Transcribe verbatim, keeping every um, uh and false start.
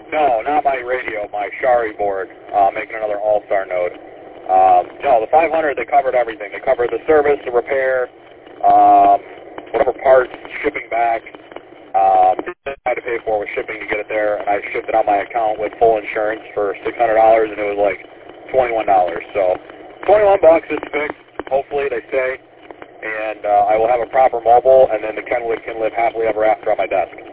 No, not my radio, my Shari board, uh, making another All-Star node. Um, no, the five hundred, they covered everything. They covered the service, the repair, um, whatever parts, shipping back. Um, I had to pay for was shipping to get it there, and I shipped it on my account with full insurance for six hundred dollars, and it was like twenty-one dollars. So twenty-one bucks is fixed, hopefully, they say, and uh, I will have a proper mobile, and then the Kenwood can live happily ever after on my desk.